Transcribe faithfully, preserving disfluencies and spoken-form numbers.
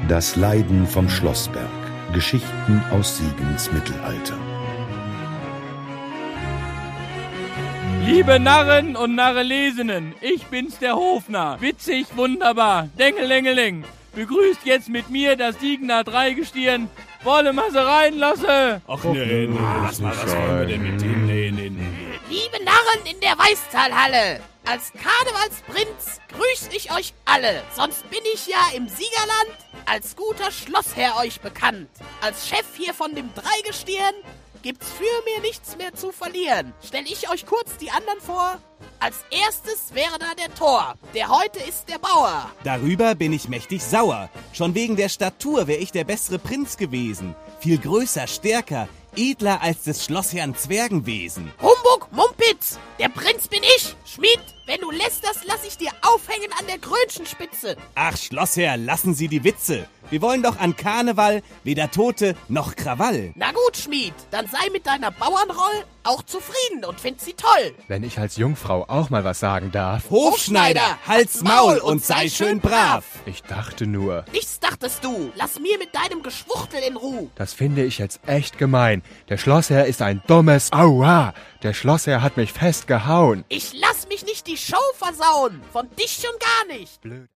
Das Leiden vom Schlossberg. Geschichten aus Siegens Mittelalter. Liebe Narren und Narrelesenen, ich bin's, der Hofnarr. Witzig, wunderbar, dengelengeling. Begrüßt jetzt mit mir das Siegener Dreigestirn. Wolle ma se reinlasse. Ach nee, nee, lass mal, was wollen wir denn mit ihm? Nee, nee, nee. Liebe Narren in der Weißtalhalle, als Karnevalsprinz grüß ich euch alle. Sonst bin ich ja im Siegerland als guter Schlossherr euch bekannt. Als Chef hier von dem Dreigestirn gibt's für mir nichts mehr zu verlieren. Stell ich euch kurz die anderen vor. Als erstes wäre da der Thor, der heute ist der Bauer. Darüber bin ich mächtig sauer. Schon wegen der Statur wär ich der bessere Prinz gewesen. Viel größer, stärker, edler als des Schlossherrn Zwergenwesen. Humbug, Mumpitz, der Prinz bin ich. Schmied, wenn du lästerst, lass ich dir aufhängen an der Krönchenspitze. Ach, Schlossherr, lassen Sie die Witze. Wir wollen doch an Karneval weder Tote noch Krawall. Na gut, Schmied, dann sei mit deiner Bauernroll auch zufrieden und find sie toll. Wenn ich als Jungfrau auch mal was sagen darf. Hofschneider, halt's Maul und sei schön brav. Ich dachte nur. Nichts dachtest du. Lass mir mit deinem Geschwuchtel in Ruhe. Das finde ich jetzt echt gemein. Der Schlossherr ist ein dummes Aua. Der Schlossherr hat mich festgehauen. Ich lass mich nicht die Show versauen. Von dich schon gar nicht. Blöd.